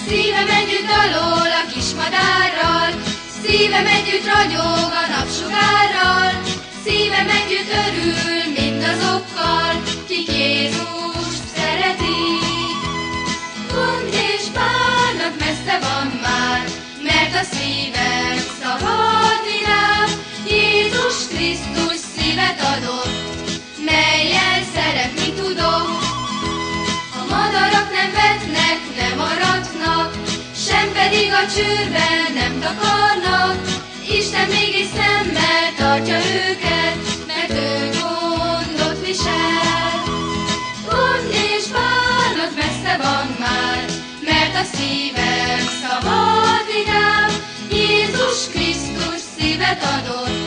Szívem együtt dalol a kismadárral, szívem együtt ragyog a napsugárral, szívem együtt örül mindazokkal, kik Jézust szeretik. Gond és bánat messze van már, mert a szívem szabad vidám, Jézus Krisztus szívet adott, mellyel szeretni tudok. A madarak nem vetnek, nem aratnak, sem pedig a csőrben nem takarnak, Isten mégis szemmel tartja őket, mert ő gondot visel. Gond és bánat messze van már, mert a szívem szabad vidám, Jézus Krisztus szívet adott,